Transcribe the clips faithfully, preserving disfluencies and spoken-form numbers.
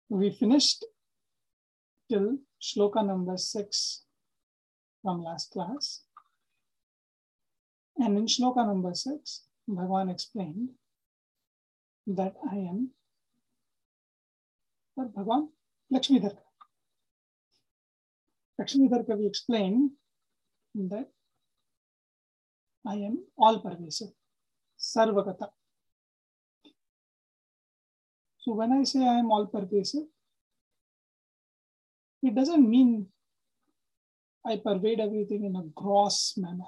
We finished till shloka number six from last class. And in shloka number six, Bhagavan explained that I am but Bhagavan Lakshmidharka. Lakshmidharka, we explained that I am all pervasive, Sarvagata. So when I say I am all pervasive, it doesn't mean I pervade everything in a gross manner.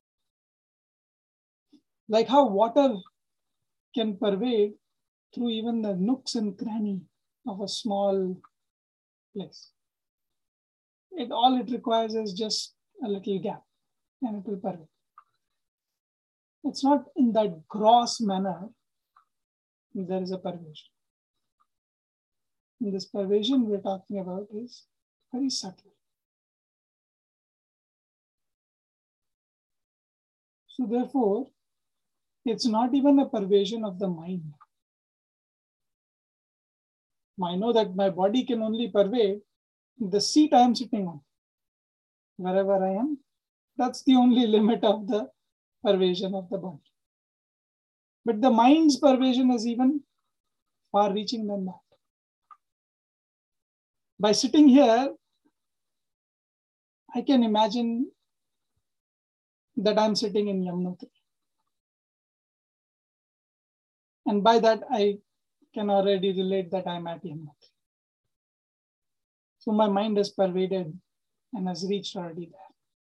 Like how water can pervade through even the nooks and cranny of a small place. It all it requires is just a little gap and it will pervade. It's not in that gross manner there is a pervasion. And this pervasion we're talking about is very subtle. So therefore, it's not even a pervasion of the mind. I know that my body can only pervade the seat I am sitting on. Wherever I am, that's the only limit of the pervasion of the body. But the mind's pervasion is even far reaching than that. By sitting here, I can imagine that I'm sitting in Yamunotri. And by that, I can already relate that I'm at Yamunotri. So my mind is pervaded and has reached already there.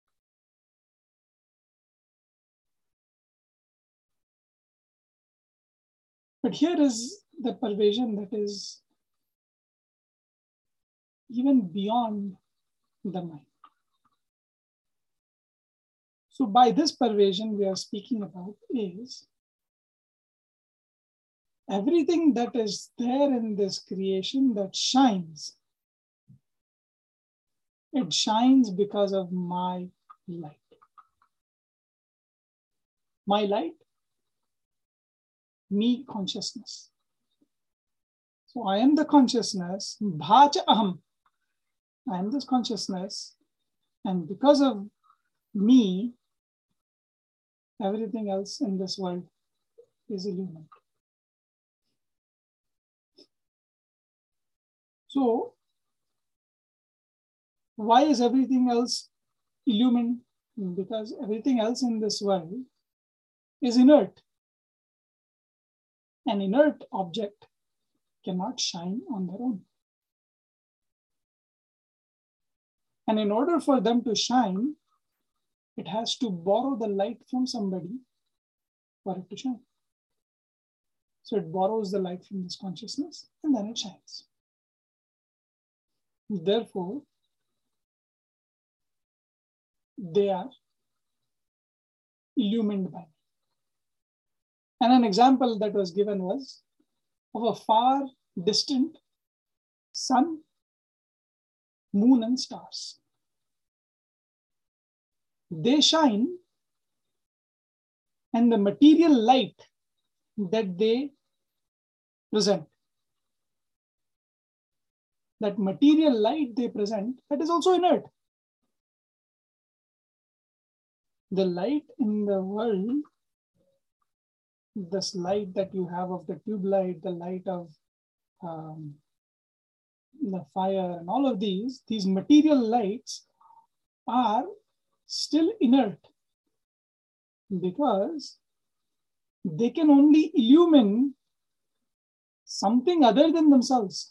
But here is the pervasion that is even beyond the mind. So by this pervasion we are speaking about is everything that is there in this creation that shines. It shines because of my light. My light, me consciousness. So I am the consciousness, bhaja aham. I am this consciousness, and because of me, everything else in this world is illumined. So, why is everything else illumined? Because everything else in this world is inert. An inert object cannot shine on their own. And in order for them to shine, it has to borrow the light from somebody for it to shine. So it borrows the light from this consciousness and then it shines. Therefore, they are illumined by me. And an example that was given was of a far distant sun, moon, and stars. They shine, and the material light that they present, that material light they present, that is also inert. The light in the world, this light that you have of the tube light, the light of um, the fire, and all of these, these material lights are still inert because they can only illumine something other than themselves.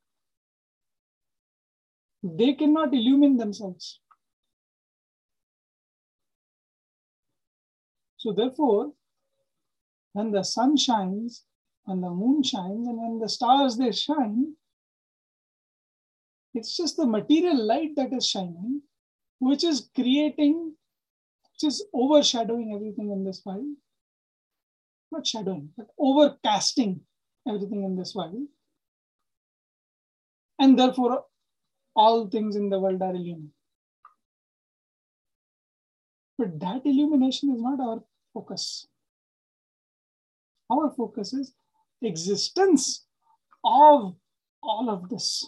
They cannot illumine themselves. So therefore, when the sun shines, when the moon shines, and when the stars they shine, it's just the material light that is shining, which is creating, which is overshadowing everything in this world. Not shadowing, but overcasting everything in this world. And therefore, all things in the world are illuminated. But that illumination is not our focus. Our focus is existence of all of this,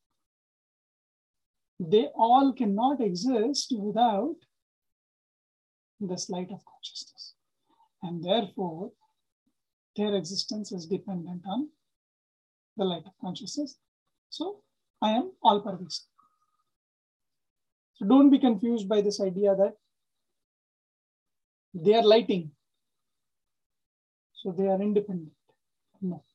they all cannot exist without this light of consciousness. And therefore, their existence is dependent on the light of consciousness. So I am all pervasive. So don't be confused by this idea that they are lighting, so they are independent. No.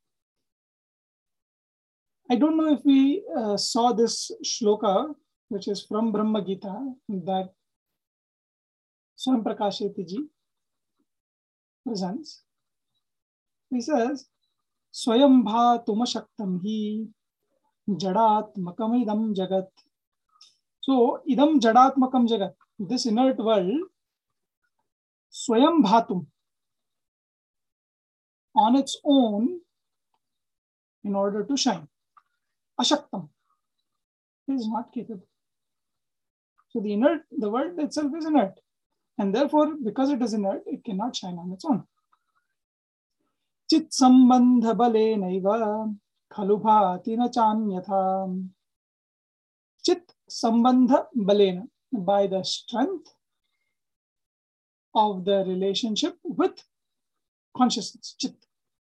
I don't know if we uh, saw this shloka, which is from Brahma Gita, that Swam Prakasheti ji presents. He says, Swayam bha tumashaktam hi jadatmakam idam jagat. So, idam jadatmakam jagat, this inert world, Swayam bhatum, on its own, in order to shine. Ashaktam, it is not capable. So the inert, the world itself is inert. And therefore, because it is inert, it cannot shine on its own. Chit sambandha bale naiva khalubhati na chanyatha. Chit sambandha balena, by the strength of the relationship with consciousness, chit.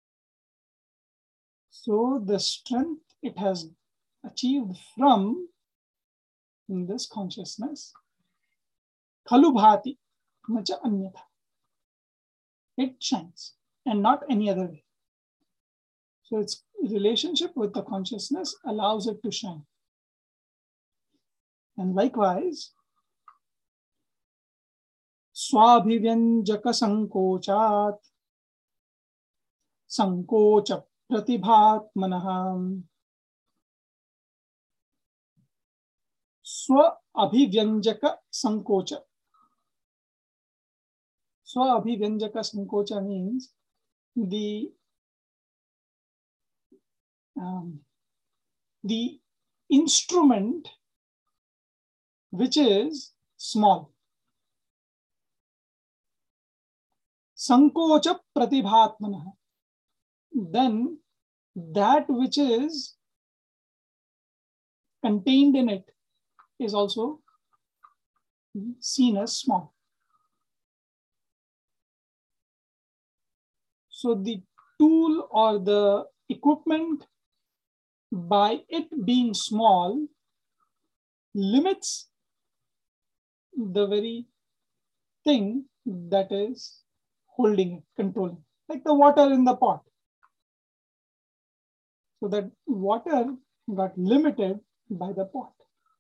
So the strength it has achieved from this consciousness, khalubhati nacha anyatha. It shines and not any other way. So its relationship with the consciousness allows it to shine. And likewise, swabhivyanjaka sankochat sankocha pratibhatmanaham. Swa abhivyanjaka sankocha. Swa abhivyanjaka sankocha means the um, the instrument which is small. Sankocha pratibhatmanah. Then that which is contained in it is also seen as small. So the tool or the equipment, by it being small, limits the very thing that is holding it, controlling, like the water in the pot. So that water got limited by the pot.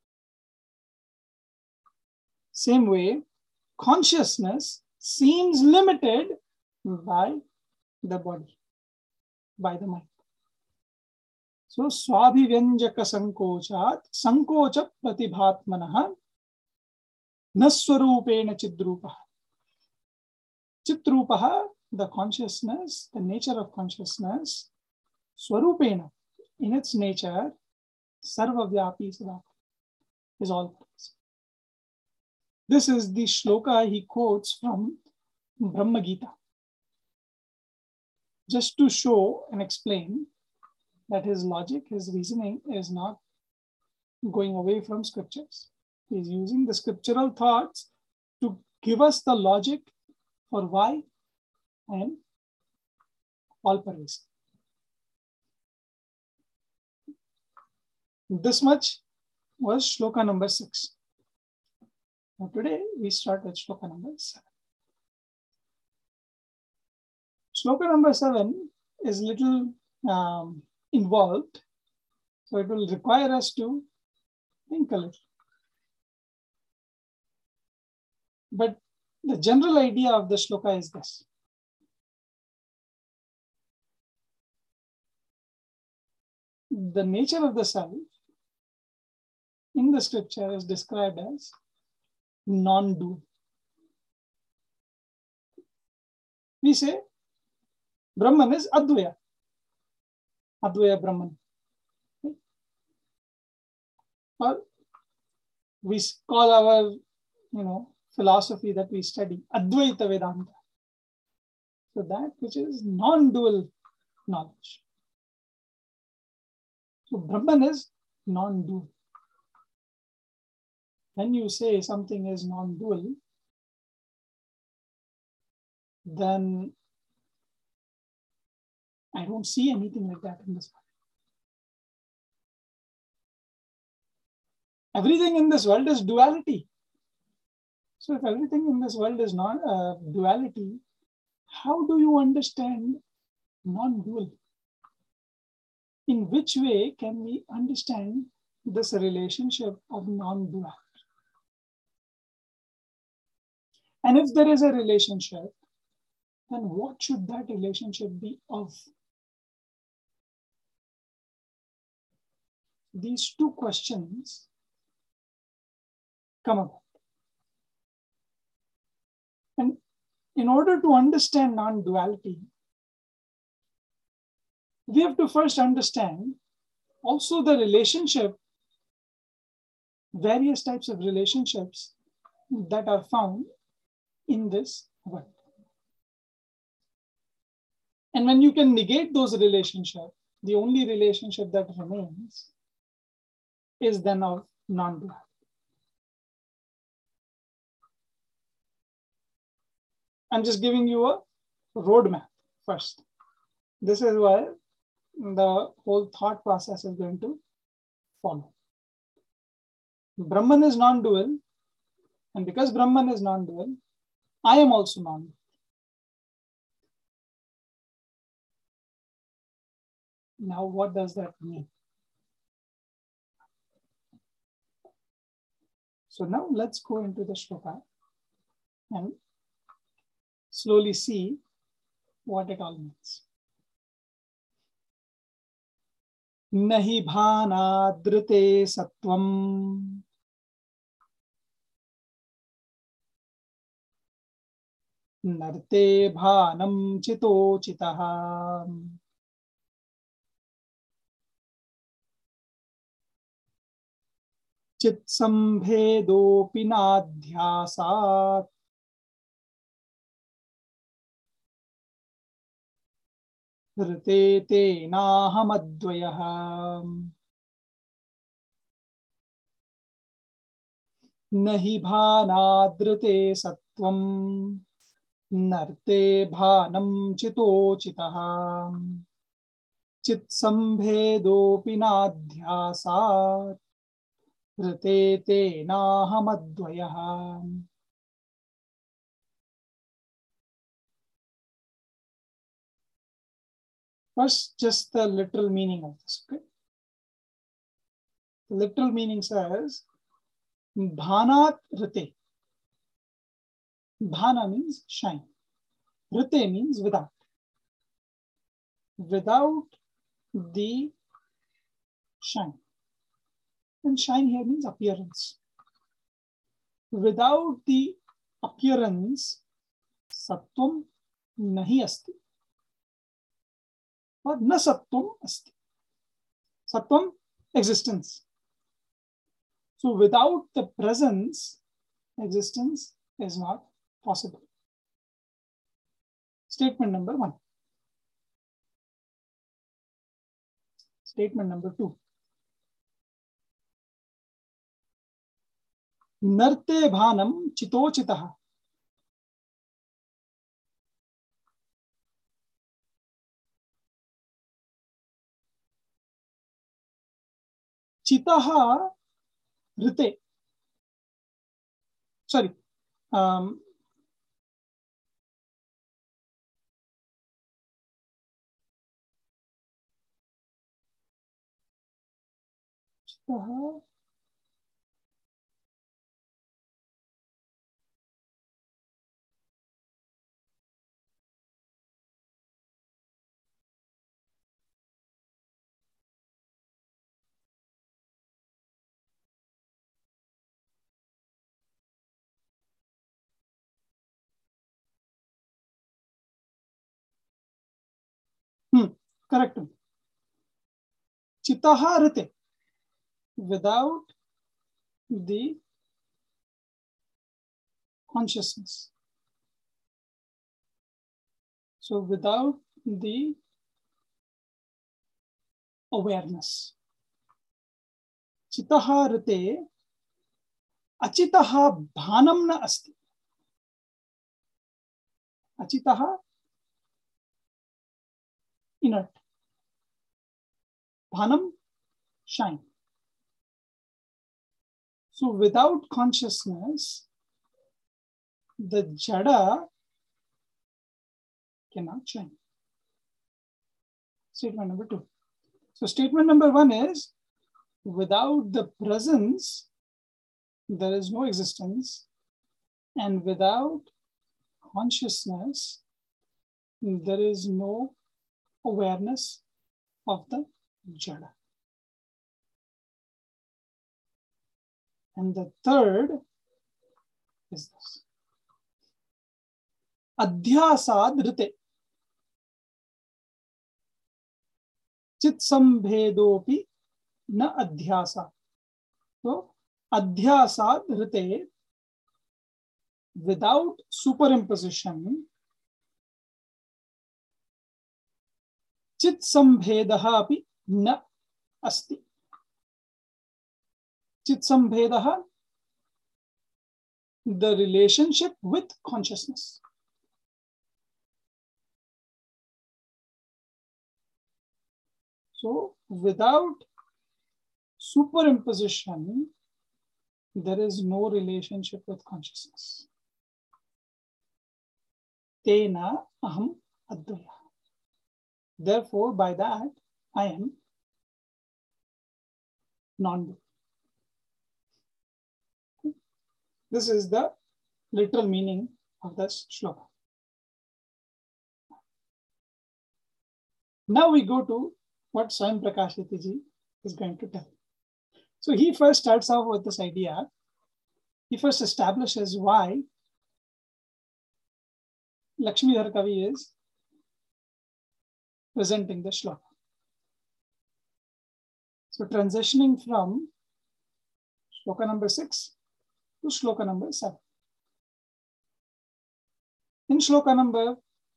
Same way, consciousness seems limited by the body, by the mind. So, swabhivyanjaka sankochat, sankocha pratibhatmanah, naswarupena chidrupaha. Chidrupaha, the consciousness, the nature of consciousness, swarupena, in its nature, sarvavyapi sadaka, is all present. This is the shloka he quotes from Brahma Gita, just to show and explain that his logic, his reasoning is not going away from scriptures. He is using the scriptural thoughts to give us the logic for why I am all pervasive. This much was shloka number six. Now today we start with shloka number seven. Shloka number seven is little um, involved, so it will require us to think a little. But the general idea of the shloka is this. The nature of the self in the scripture is described as non-dual. We say Brahman is Advaya, Advaya Brahman. Okay? Or we call our, you know, philosophy that we study Advaita Vedanta. So that which is non-dual knowledge. So Brahman is non-dual. When you say something is non-dual, then I don't see anything like that in this world. Everything in this world is duality. So if everything in this world is not uh, duality, how do you understand non-dual? In which way can we understand this relationship of non-duality? And if there is a relationship, then what should that relationship be of? These two questions come about. And in order to understand non-duality, we have to first understand also the relationship, various types of relationships that are found in this world. And when you can negate those relationships, the only relationship that remains is then of non-duality. I'm just giving you a roadmap first. This is where the whole thought process is going to follow. Brahman is non-dual, and because Brahman is non-dual, I am also non-dual. Now, what does that mean? So now let's go into the shloka and slowly see what it all means. Nahi bhanadrite sattvam narte bhanam chito chitaha chit sambhedopi nadhyasat rite te nahamadvayah nahi bhanadrite sattvam narte bhanam chito chitaha chit sambhedopi nadhyasat rite te nahamadvayah. First, just the literal meaning of this. Okay? The literal meaning says, Bhanat rite. Bhana means shine. Rite means without. Without the shine. And shine here means appearance. Without the appearance, sattvam nahi asti. Or na sattvam asti. Sattvam, existence. So without the presence, existence is not possible. Statement number one. Statement number two. Narte bhanam chitochitaha. Chitaha rite. Sorry. Um, chitaha Hmm, correct. Chitaha rite. Without the consciousness. So without the awareness. चितः ऋते अचितः भानं न अस्ति. अचितः inert, bhanam shine. So without consciousness, the jada cannot shine. Statement number two. So statement number one is, without the presence, there is no existence, and without consciousness, there is no awareness of the jada. And the third is this. Adhyasad rite. Chit sambhedopi na adhyasa. So, adhyasad rite, without superimposition, chit sambhedaha api na asti. Chit sambhedaha, the relationship with consciousness. So, without superimposition, there is no relationship with consciousness. Tena aham advaya. Therefore, by that, I am non-dual. This is the literal meaning of this shloka. Now we go to what Swayam Prakashiti Ji is going to tell. So he first starts off with this idea. He first establishes why Lakshmidhar Kavi is presenting the shloka. So transitioning from shloka number six to shloka number seven. In shloka number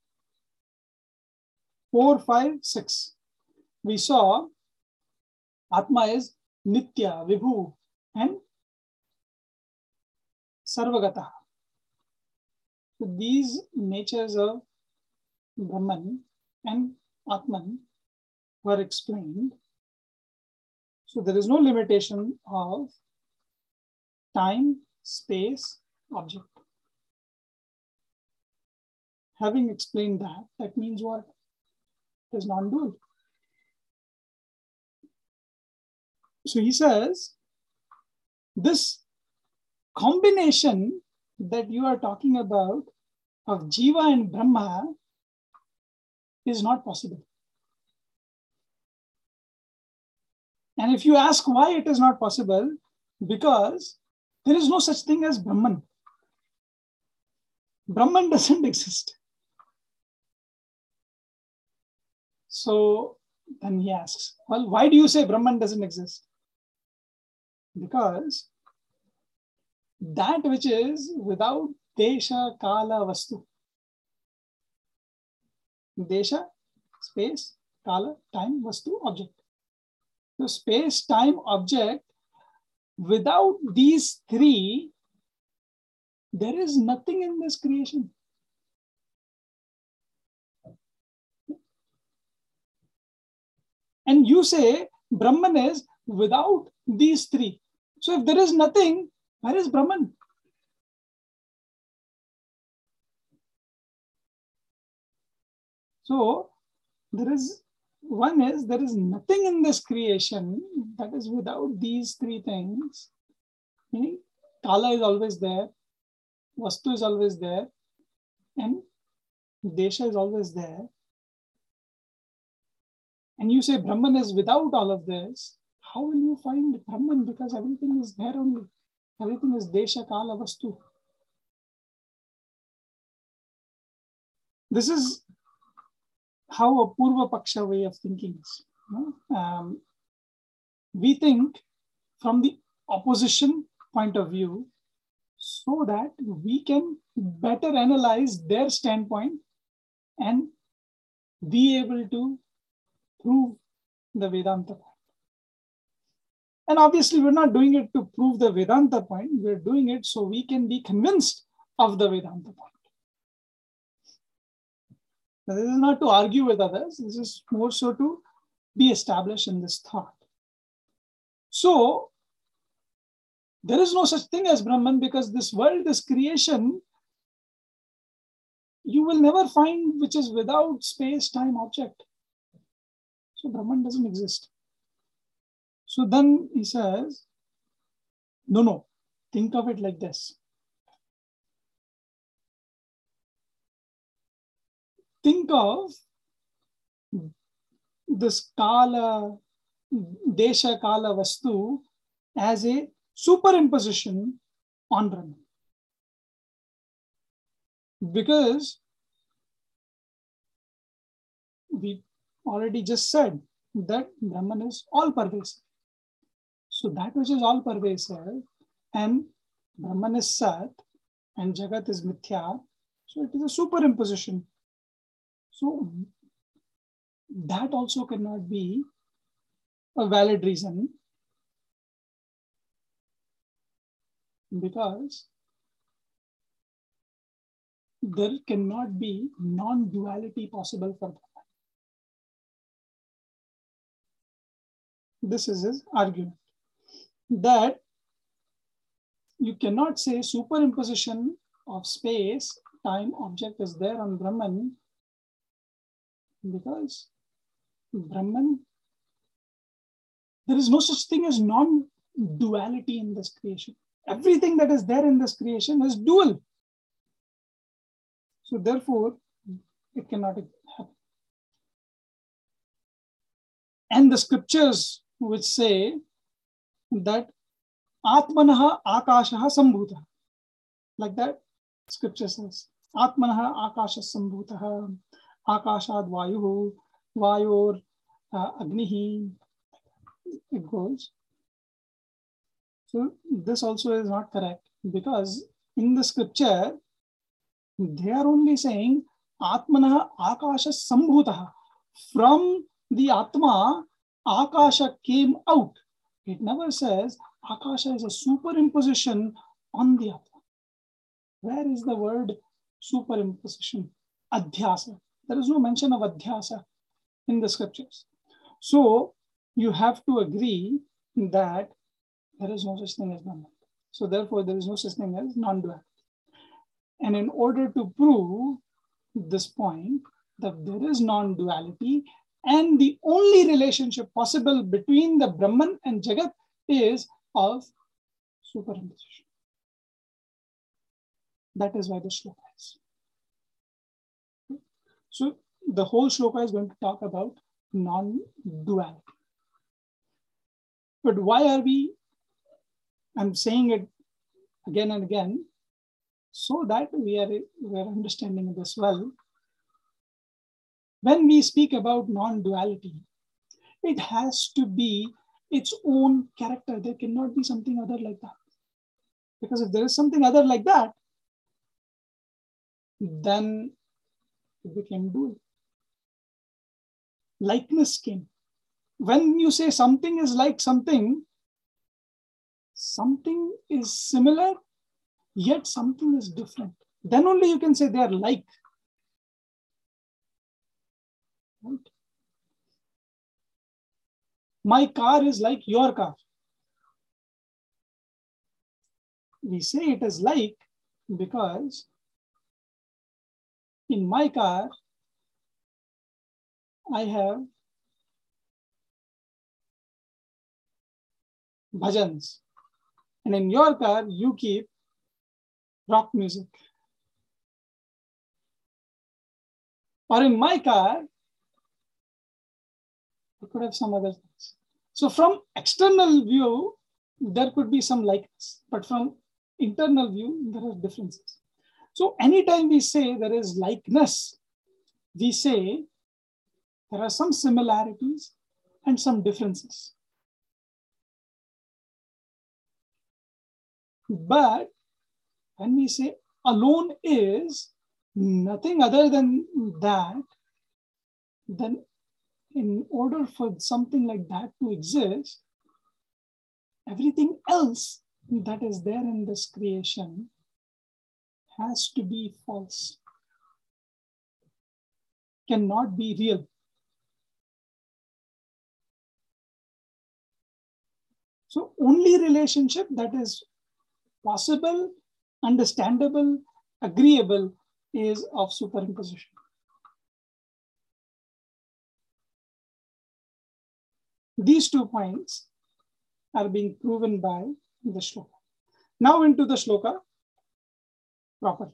four, five, six, we saw Atma is Nitya, Vibhu, and Sarvagata. So these natures of Brahman and Atman were explained. So there is no limitation of time, space, object. Having explained that, that means what? It is non-dual. So he says, this combination that you are talking about of Jiva and Brahma is not possible. And if you ask why it is not possible, because there is no such thing as Brahman. Brahman doesn't exist. So then he asks, well, why do you say Brahman doesn't exist? Because that which is without Desha, Kala, Vastu. Desha, space, Kala, time, Vastu, object. So space, time, object, without these three, there is nothing in this creation. And you say Brahman is without these three. So if there is nothing, where is Brahman? So there is, one is, there is nothing in this creation that is without these three things. Meaning, Kala is always there, Vastu is always there, and Desha is always there. And you say Brahman is without all of this. How will you find Brahman? Because everything is there only. Everything is Desha, Kala, Vastu. This is how a Purva Paksha way of thinking is. Um, we think from the opposition point of view so that we can better analyze their standpoint and be able to prove the Vedanta point. And obviously, we're not doing it to prove the Vedanta point. We're doing it so we can be convinced of the Vedanta point. Now, this is not to argue with others. This is more so to be established in this thought. So, there is no such thing as Brahman because this world, this creation, you will never find which is without space-time object. So, Brahman doesn't exist. So then he says, no, no, think of it like this. Think of this Kala, Desha Kala Vastu as a superimposition on Brahman. Because we already just said that Brahman is all pervasive. So that which is all pervasive and Brahman is Sat and Jagat is Mithya. So it is a superimposition. So that also cannot be a valid reason because there cannot be non-duality possible for Brahman. This is his argument. That you cannot say superimposition of space, time, object is there on Brahman because Brahman, there is no such thing as non-duality in this creation. Everything that is there in this creation is dual. So therefore, it cannot happen. And the scriptures which say that Atmanaha Akashaha Sambhutaha. Like that, scripture says, Atmanaha Akasha Sambhutaha, Akashad Vayuhu, Vayor uh, Agnihi. It goes. So this also is not correct because in the scripture, they are only saying Atmanaha Akasha Sambhutaha. From the Atma, Akasha came out. It never says Akasha is a superimposition on the Atma. Where is the word superimposition? Adhyasa. There is no mention of Adhyasa in the scriptures. So you have to agree that there is no such thing as Brahman. So therefore there is no such thing as non-duality. And in order to prove this point that there is non-duality and the only relationship possible between the Brahman and Jagat is of superimposition. That is why the shloka is. So the whole shloka is going to talk about non-duality. But why are we, I'm saying it again and again, so that we are, we are understanding this well. When we speak about non-duality, it has to be its own character. There cannot be something other like that. Because if there is something other like that, then it became dual. Likeness came. When you say something is like something, something is similar, yet something is different. Then only you can say they are like. Right? My car is like your car. We say it is like because in my car, I have bhajans. And in your car, you keep rock music. Or in my car, I could have some other things. So from external view, there could be some likeness, but from internal view, there are differences. So anytime we say there is likeness, we say there are some similarities and some differences. But when we say alone is nothing other than that, then in order for something like that to exist, everything else that is there in this creation has to be false, cannot be real. So only relationship that is possible, understandable, agreeable is of superimposition. These two points are being proven by the shloka. Now into the shloka proper.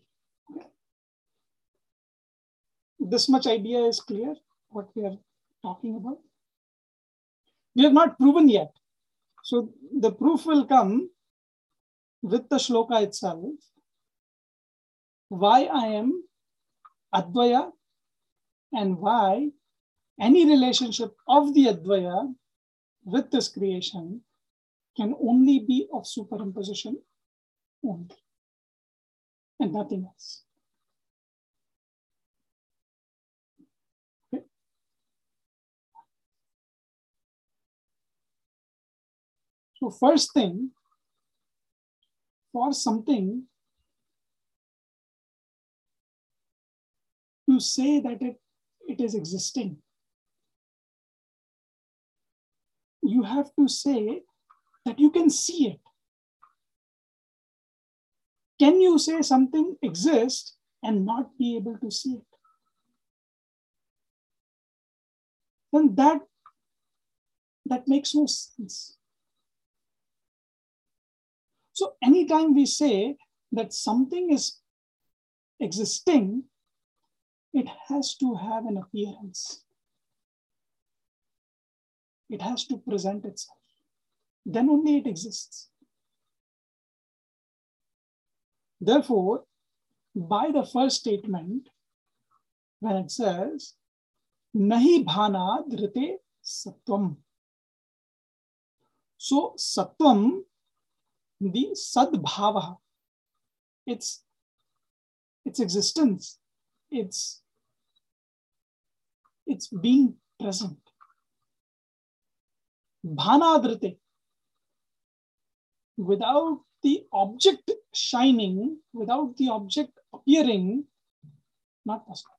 This much idea is clear what we are talking about. We have not proven yet. So the proof will come with the shloka itself. Why I am Advaya and why any relationship of the Advaya with this creation can only be of superimposition only and nothing else. Okay. So first thing, for something to say that it, it is existing, you have to say that you can see it. Can you say something exists and not be able to see it? Then that, that makes no sense. So anytime we say that something is existing, it has to have an appearance. It has to present itself. Then only it exists. Therefore, by the first statement, when it says, Nahi bhana dhrite sattvam. So, sattvam, the sadbhava, its, its existence, its, its being present. Bhana dhrite, without the object shining, without the object appearing, not possible.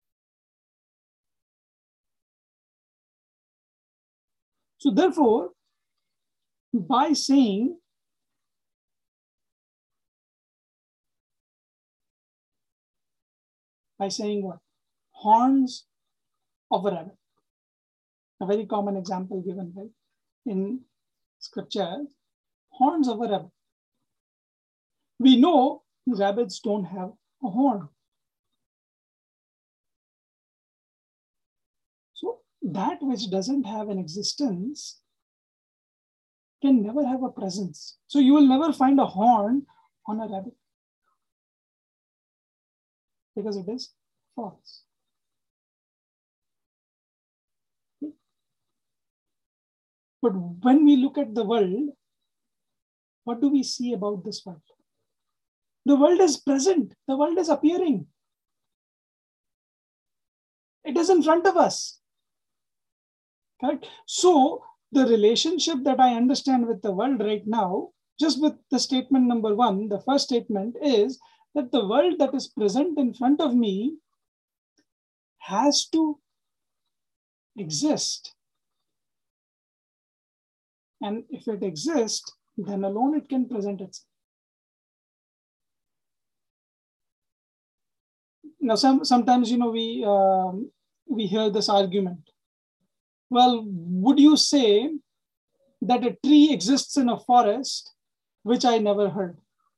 So therefore, by saying by saying what? Horns of a rabbit. A very common example given, right, in scripture. Horns of a rabbit. We know rabbits don't have a horn. So that which doesn't have an existence can never have a presence. So you will never find a horn on a rabbit because it is false. Okay. But when we look at the world, what do we see about this world? The world is present. The world is appearing. It is in front of us. Correct? So the relationship that I understand with the world right now, just with the statement number one, the first statement is that the world that is present in front of me has to exist. And if it exists, then alone it can present itself. Now, some, sometimes, you know, we, um, we hear this argument. Well, would you say that a tree exists in a forest, which I never heard?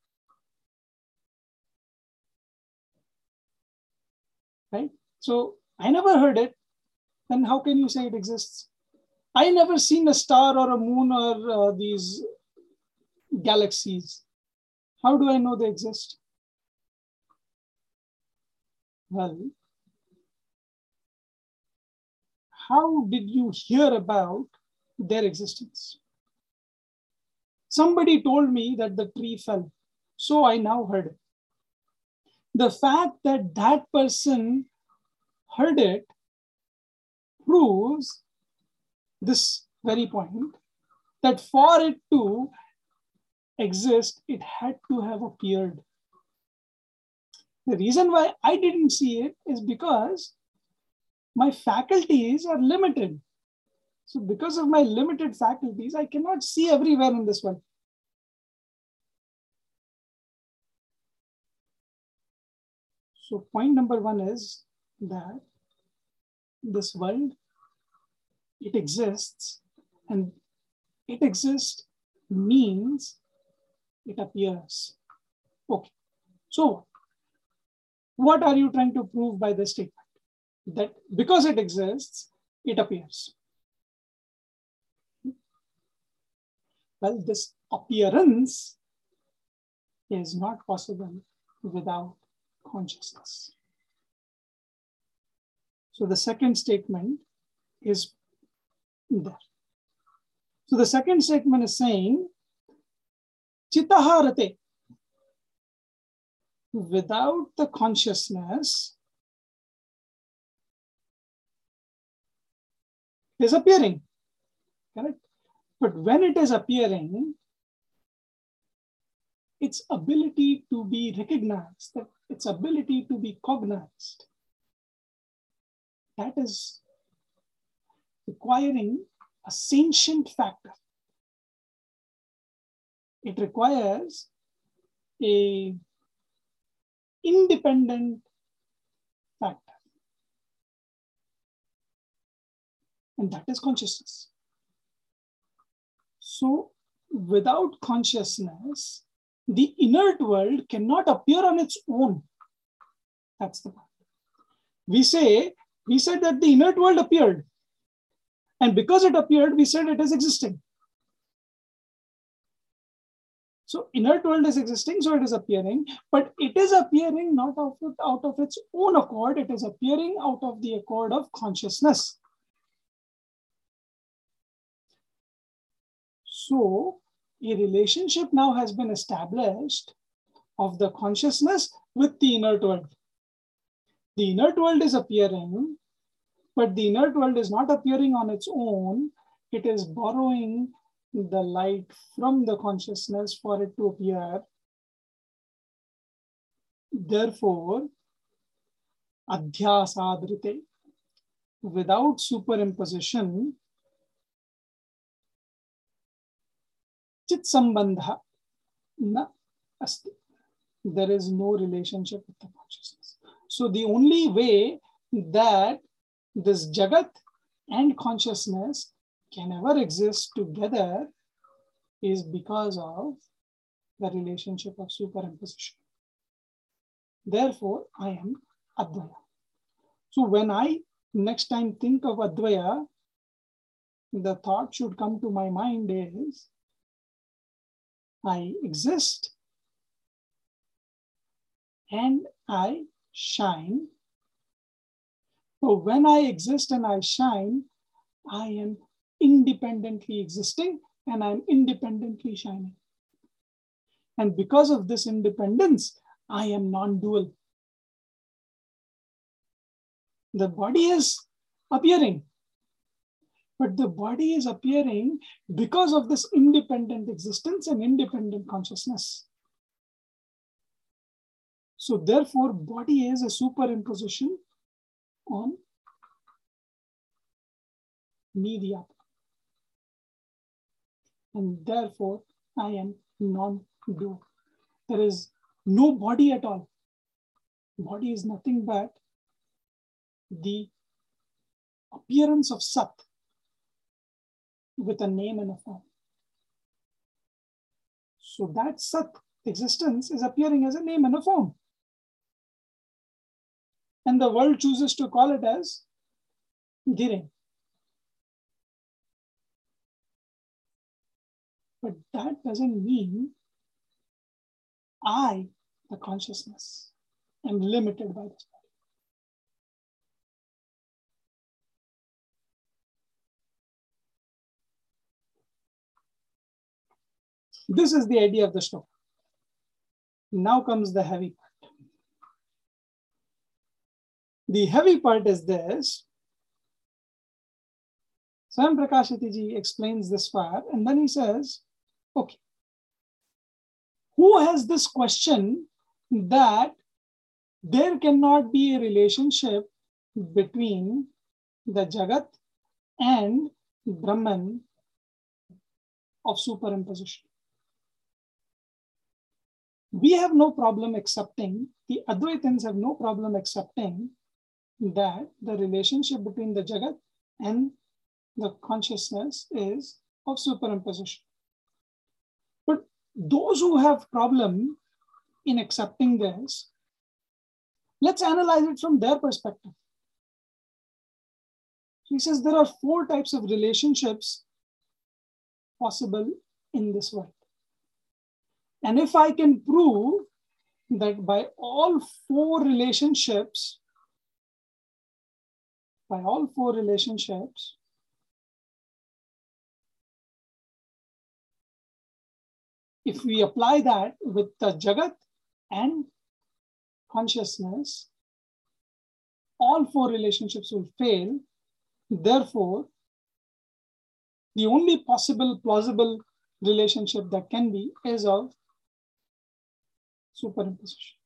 Right? So I never heard it. Then how can you say it exists? I never seen a star or a moon or uh, these galaxies. How do I know they exist? Well, how did you hear about their existence? Somebody told me that the tree fell, so I now heard it. The fact that that person heard it proves this very point, that for it to exist, it had to have appeared. The reason why I didn't see it is because my faculties are limited. So because of my limited faculties, I cannot see everywhere in this world. So point number one is that this world, it exists, and it exists means it appears. Okay, so what are you trying to prove by this statement? That because it exists, it appears. Well, this appearance is not possible without consciousness. So the second statement is there. So the second statement is saying, Chittaharate, without the consciousness, is appearing, correct? But when it is appearing, its ability to be recognized, that its ability to be cognized, that is requiring a sentient factor. It requires a independent factor. And that is consciousness. So without consciousness, the inert world cannot appear on its own. That's the point. We say, we said that the inert world appeared. And because it appeared, we said it is existing. So inert world is existing, so it is appearing, but it is appearing not out of, out of its own accord, it is appearing out of the accord of consciousness. So a relationship now has been established of the consciousness with the inert world. The inert world is appearing, but the inert world is not appearing on its own. It is borrowing the light from the consciousness for it to appear. Therefore, adhyasadrite, without superimposition, chit sambandha na asti. There is no relationship with the consciousness. So the only way that this Jagat and consciousness can ever exist together is because of the relationship of superimposition. Therefore, I am Advaya. So when I next time think of Advaya, the thought should come to my mind is, I exist and I shine. So when I exist and I shine, I am independently existing and I'm independently shining. And because of this independence, I am non-dual. The body is appearing, but the body is appearing because of this independent existence and independent consciousness. So therefore, body is a superimposition on media. And therefore, I am non-dual. There is no body at all. Body is nothing but the appearance of Sat with a name and a form. So that Sat existence is appearing as a name and a form. And the world chooses to call it as Dhire. But that doesn't mean I, the consciousness, am limited by this body. This is the idea of the shloka. Now comes the heavy part. The heavy part is this. Swayam Prakashitiji explains this far, and then he says, okay, who has this question that there cannot be a relationship between the Jagat and Brahman of superimposition? We have no problem accepting, the Advaitins have no problem accepting that the relationship between the Jagat and the consciousness is of superimposition. But those who have problem in accepting this, let's analyze it from their perspective. He says there are four types of relationships possible in this world. And if I can prove that by all four relationships, by all four relationships, if we apply that with the Jagat and consciousness, all four relationships will fail. Therefore, the only possible plausible relationship that can be is of superimposition.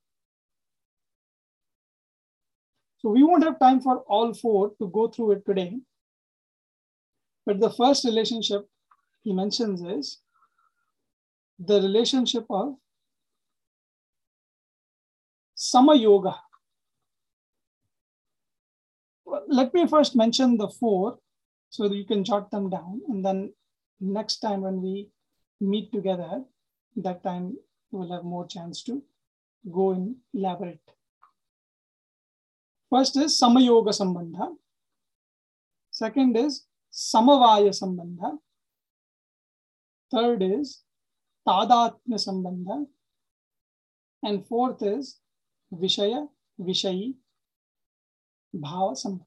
So we won't have time for all four to go through it today. But the first relationship he mentions is the relationship of Samayoga. Let me first mention the four so that you can jot them down. And then next time when we meet together, that time we'll have more chance to go and elaborate. First is Samayoga Sambandha. Second is Samavaya Sambandha. Third is Tadatmya Sambandha. And fourth is Vishaya, Vishayi, Bhava Sambandha.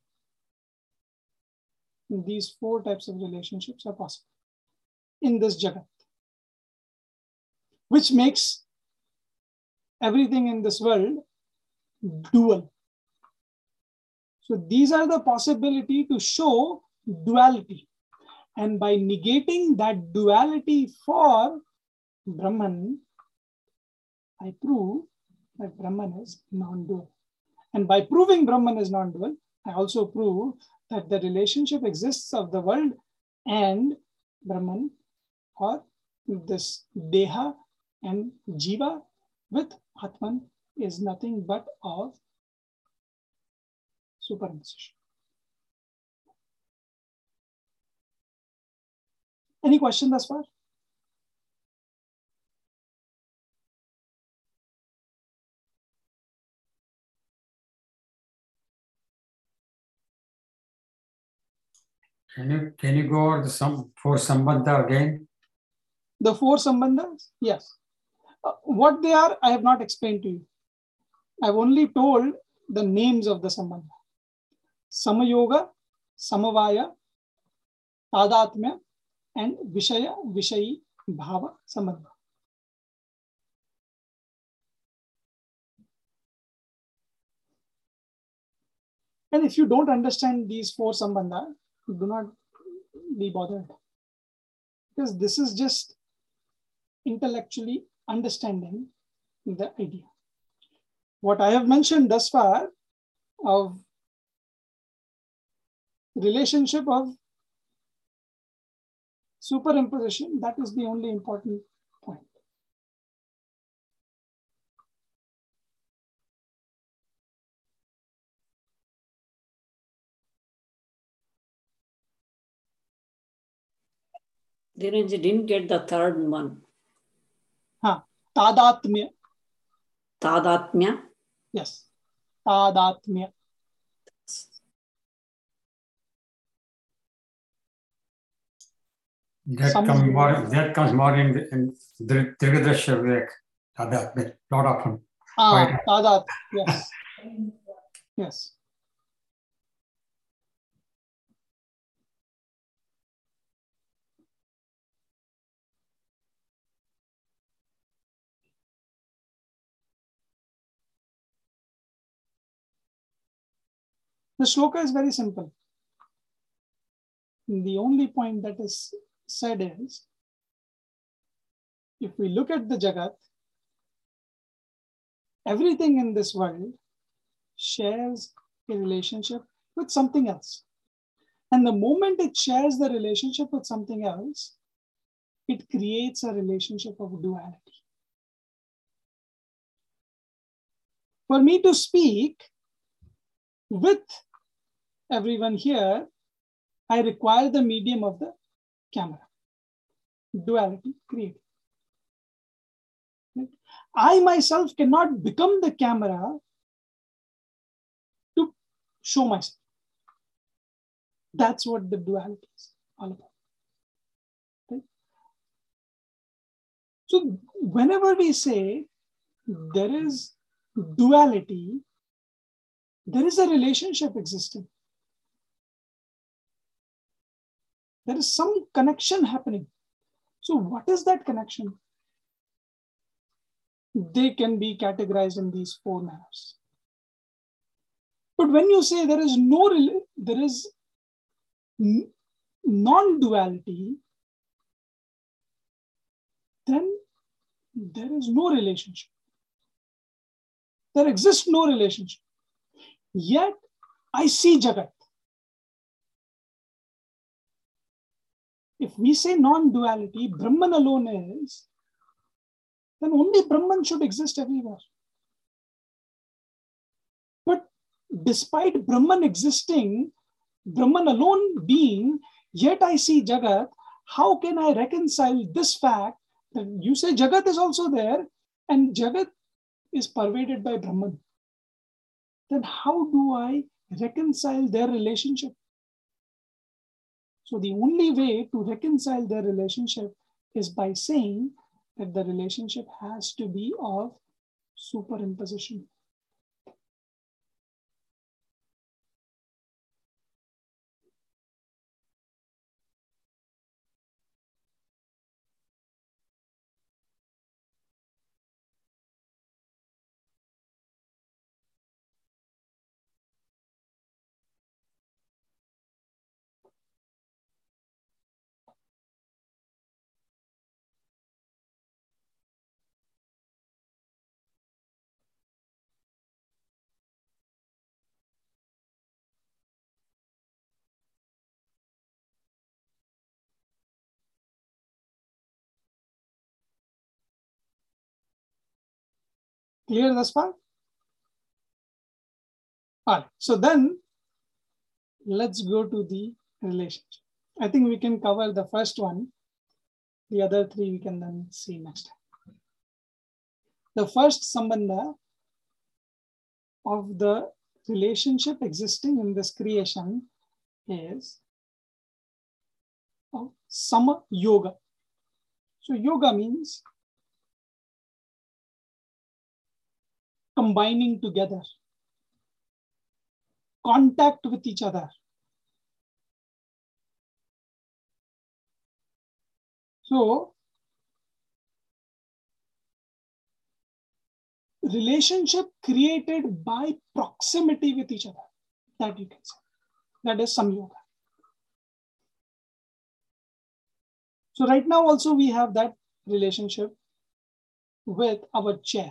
These four types of relationships are possible in this Jagat, which makes everything in this world dual. So these are the possibility to show duality. And by negating that duality for Brahman, I prove that Brahman is non-dual. And by proving Brahman is non-dual, I also prove that the relationship exists of the world and Brahman, or this Deha and Jiva with Atman, is nothing but of superimposition. Any question thus far? Can you can you go over the some four sambandha again? The four sambandhas? Yes. Uh, what they are, I have not explained to you. I've only told the names of the sambandha. Samayoga, Samavaya, Tadatmya, and Vishaya, Vishayi, Bhava Sambandha. And if you don't understand these four sambandha, do not be bothered. Because this is just intellectually understanding the idea. What I have mentioned thus far of relationship of superimposition, that is the only important point. Dheeranji didn't get the third one. Huh. Tadatmya. Tadatmya. Yes. Tadatmya. That comes more. That comes more in in Trigadasya Vivek. Tadatmya, not often. Ah, Tadat. Yes. Yes. The shloka is very simple. the only point that is said is, if we look at the Jagat, everything in this world shares a relationship with something else. And the moment it shares the relationship with something else, it creates a relationship of duality. For me to speak with everyone here, I require the medium of the camera. Duality created. I myself cannot become the camera to show myself. That's what the duality is all about. Right? So whenever we say there is duality, there is a relationship existing. There is some connection happening. So what is that connection? They can be categorized in these four manners. But when you say there is no, there is non-duality, then there is no relationship. There exists no relationship. Yet I see Jagat. If we say non-duality, Brahman alone is, then only Brahman should exist everywhere. But despite Brahman existing, Brahman alone being, yet I see Jagat, how can I reconcile this fact that you say Jagat is also there and Jagat is pervaded by Brahman? Then how do I reconcile their relationship? So the only way to reconcile their relationship is by saying that the relationship has to be of superimposition. Clear thus far? All right. So then let's go to the relationship. I think we can cover the first one. The other three we can then see next time. The first sambandha of the relationship existing in this creation is of sama yoga. So yoga means combining together, contact with each other. So relationship created by proximity with each other, that you can say. That is some yoga. So right now also we have that relationship with our chair.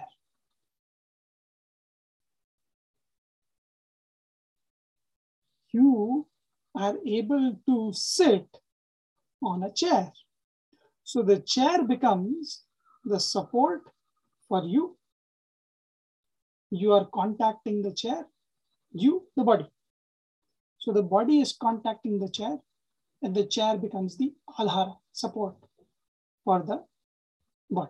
You are able to sit on a chair. So the chair becomes the support for you. You are contacting the chair, you, the body. So the body is contacting the chair and the chair becomes the alhara, support for the body.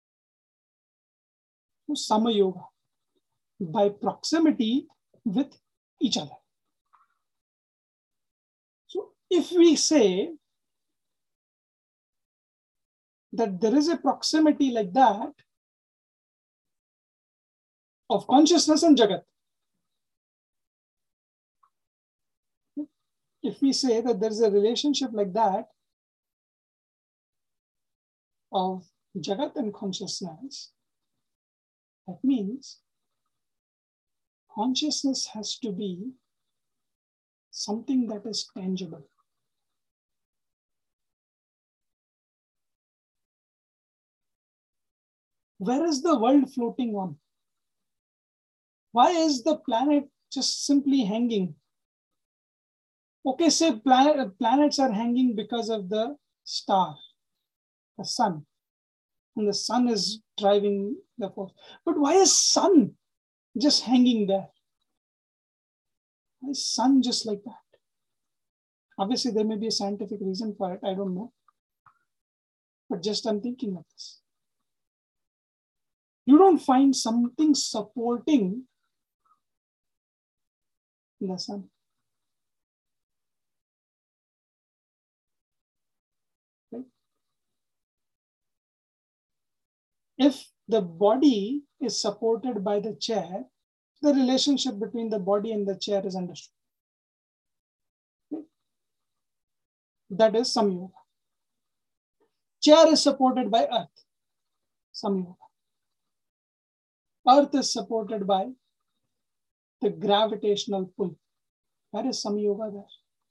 So sama yoga, by proximity with each other. So if we say that there is a proximity like that of consciousness and Jagat, if we say that there is a relationship like that of Jagat and consciousness, that means consciousness has to be something that is tangible. where is the world floating on? Why is the planet just simply hanging? Okay, say planet, planets are hanging because of the star, the sun, and the sun is driving the force. But why is sun just hanging there? Why is sun just like that? Obviously, there may be a scientific reason for it. I don't know. But just I'm thinking of this. You don't find something supporting the sun. Right? If the body is supported by the chair, the relationship between the body and the chair is understood. Okay? That is Samyoga. Chair is supported by earth, Samyoga. Earth is supported by the gravitational pull. Where is Samyoga there?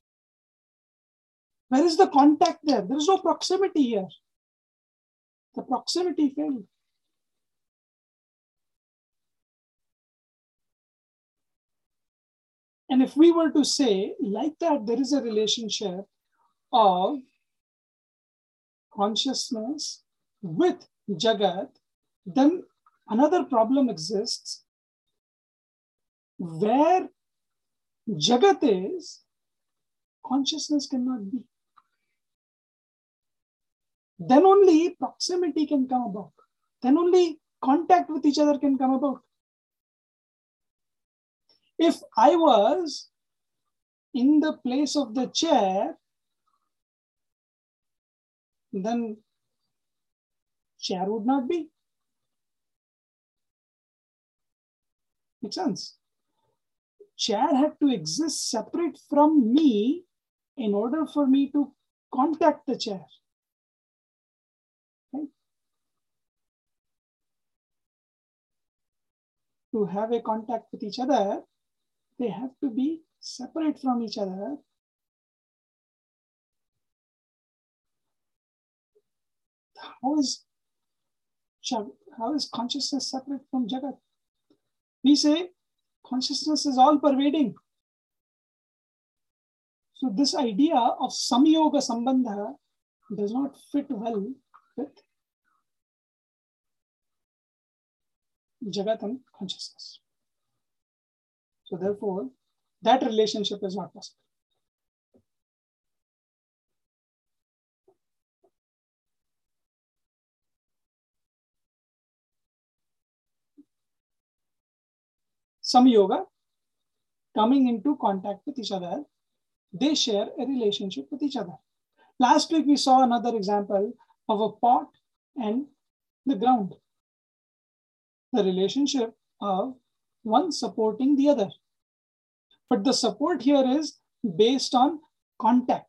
Where is the contact there? There is no proximity here. The proximity failed. And if we were to say, like that, there is a relationship of consciousness with Jagat, then another problem exists. Where Jagat is, consciousness cannot be. Then only proximity can come about. Then only contact with each other can come about. If I was in the place of the chair, then chair would not be. Makes sense? Chair had to exist separate from me in order for me to contact the chair. Right? To have a contact with each other, they have to be separate from each other. How is, how is consciousness separate from Jagat? We say consciousness is all pervading. So this idea of Samyoga Sambandha does not fit well with Jagat and consciousness. So therefore, that relationship is not possible. Samyoga, coming into contact with each other, they share a relationship with each other. Last week, we saw another example of a pot and the ground. The relationship of one supporting the other. But the support here is based on contact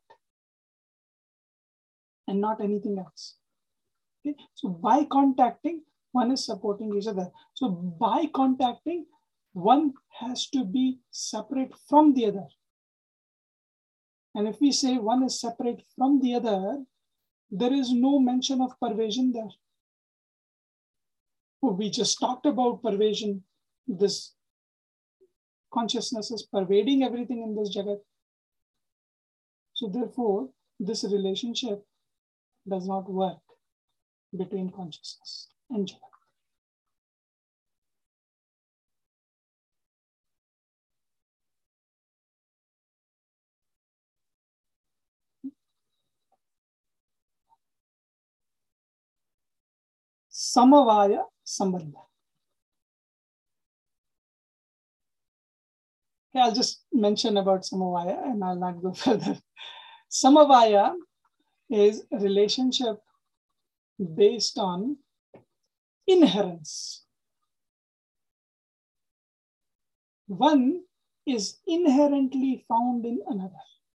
and not anything else. Okay? So by contacting, one is supporting each other. So by contacting, one has to be separate from the other. And if we say one is separate from the other, there is no mention of pervasion there. We just talked about pervasion. This consciousness is pervading everything in this Jagat. So therefore, this relationship does not work between consciousness and Jagat. Samavaya Sambandha. Okay, I'll just mention about Samavaya and I'll not go further. Samavaya is a relationship based on inherence. One is inherently found in another.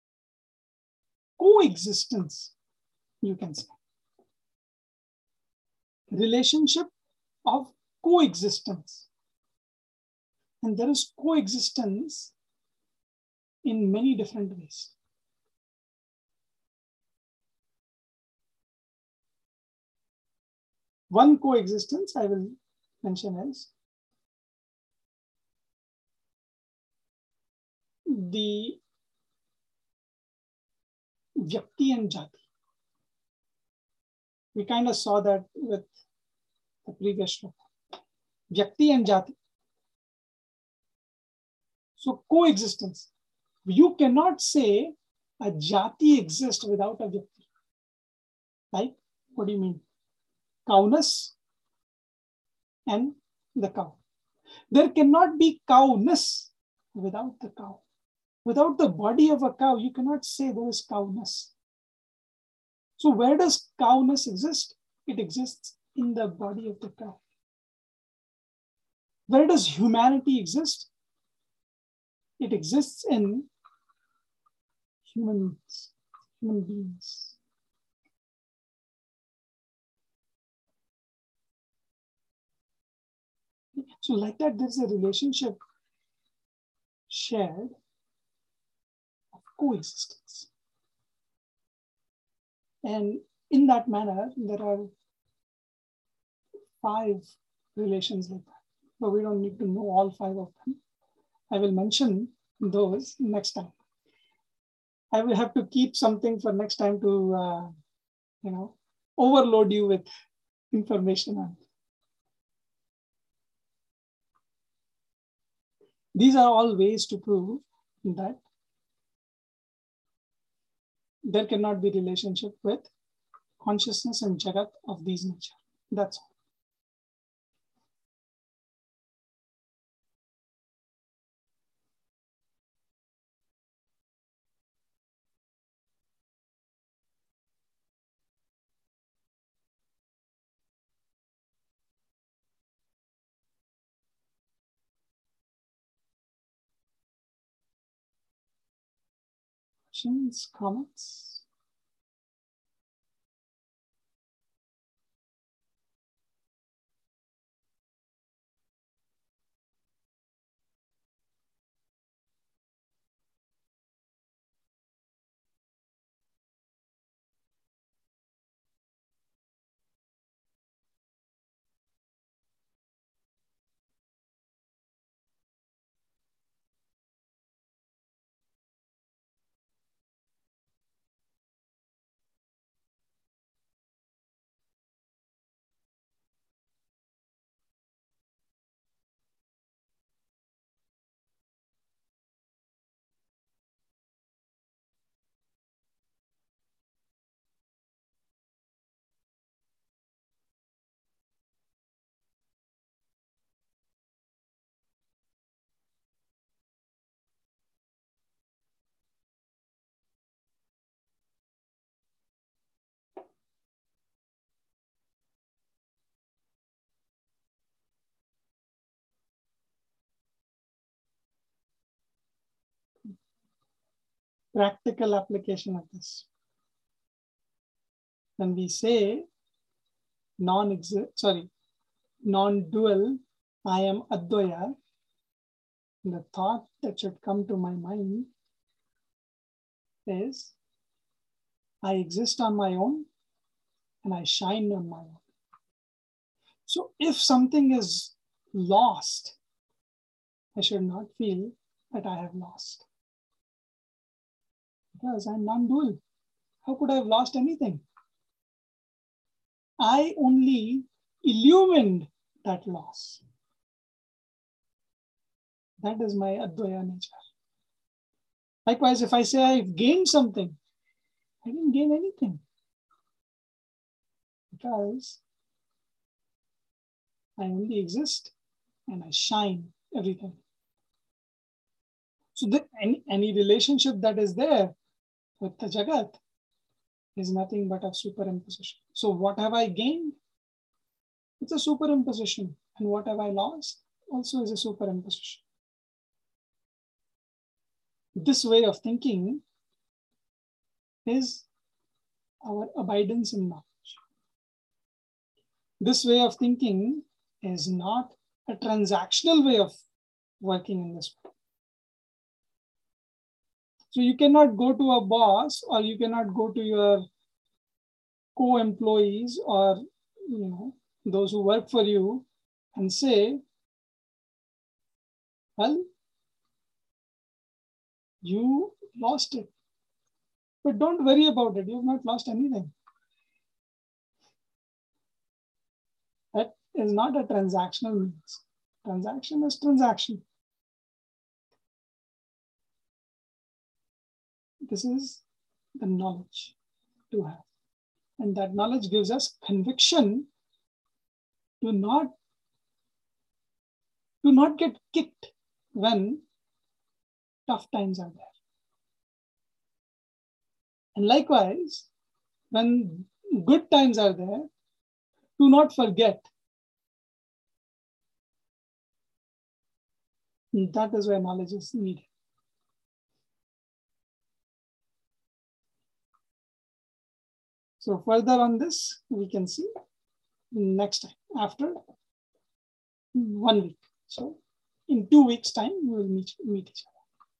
Coexistence, you can say. Relationship of coexistence. And there is coexistence in many different ways. One coexistence I will mention is the Vyakti and Jati. We kind of saw that with the previous shloka. Vyakti and Jati. So coexistence. You cannot say a Jati exists without a Vyakti. Like, what do you mean? Cowness and the cow. There cannot be cowness without the cow. Without the body of a cow, you cannot say there is cowness. So where does cowness exist? It exists in the body of the cow. Where does humanity exist? It exists in humans, human beings. So like that, there's a relationship shared of coexistence. And in that manner, there are five relations like that. But we don't need to know all five of them. I will mention those next time. I will have to keep something for next time to, uh, you know, overload you with information on. These are all ways to prove that there cannot be relationship with consciousness and Jagat of these nature. That's all. Questions, comments? Practical application of this. When we say non-exist, sorry, non-dual, I am Advaya, the thought that should come to my mind is, I exist on my own and I shine on my own. So if something is lost, I should not feel that I have lost. Because I'm non-dual. How could I have lost anything? I only illumined that loss. That is my Advaya nature. Likewise, if I say I've gained something, I didn't gain anything. Because I only exist and I shine everything. So the, any, any relationship that is there with the Jagat is nothing but a superimposition. So what have I gained? It's a superimposition. And what have I lost? Also is a superimposition. This way of thinking is our abidance in knowledge. This way of thinking is not a transactional way of working in this way. So you cannot go to a boss, or you cannot go to your co-employees, or you know those who work for you and say, well, you lost it. But don't worry about it. You've not lost anything. That is not a transactional means. Transaction is transaction. This is the knowledge to have. And that knowledge gives us conviction to not, to not get kicked when tough times are there. And likewise, when good times are there, do not forget. And that is where knowledge is needed. So further on this, we can see next time after one week. So in two weeks' time, we will meet, meet each other.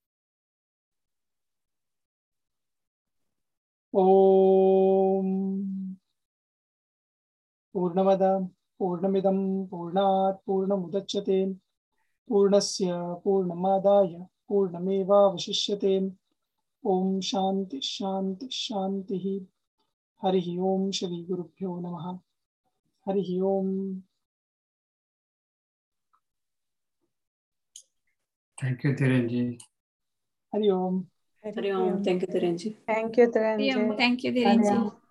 Om Purnamada Purnamidam Purnat Purnamudachyate Purnasya Purnamadaya Purnameva Vashishyate. Om Shanti Shanti Shanti. Harihi Om Shri Gurubhyo Namaha. Harihi Om. Thank you, Dhirenji. Hari Om. Hari Om. Thank you, Dhirenji. Thank you, Dhirenji. Thank you, Dhirenji.